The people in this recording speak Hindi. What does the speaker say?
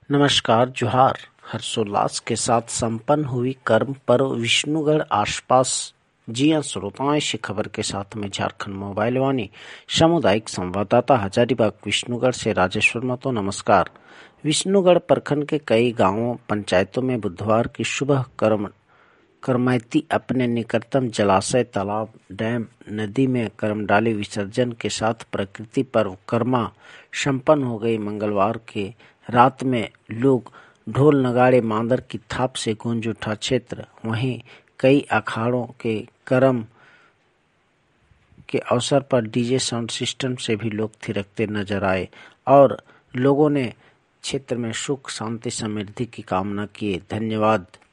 नमस्कार जोहार। हर्षोल्लास के साथ संपन्न हुई कर्म पर्व विष्णुगढ़ आसपास। जी हाँ श्रोताओं, ऐसी खबर के साथ में झारखंड मोबाइल वाणी सामुदायिक संवाददाता हजारीबाग विष्णुगढ़ से राजेश्वर महतो। नमस्कार। विष्णुगढ़ प्रखंड के कई गांवों पंचायतों में बुधवार की सुबह करमैती अपने निकटतम जलाशय, तालाब, डैम, नदी में कर्मडाली विसर्जन के साथ प्रकृति पर्व कर्मा संपन्न हो गई। मंगलवार के रात में लोग ढोल नगाड़े मांदर की थाप से गूंज उठा क्षेत्र। वहीं कई अखाड़ों के कर्म के अवसर पर डीजे साउंड सिस्टम से भी लोग थिरकते नजर आए और लोगों ने क्षेत्र में सुख शांति समृद्धि की कामना की। धन्यवाद।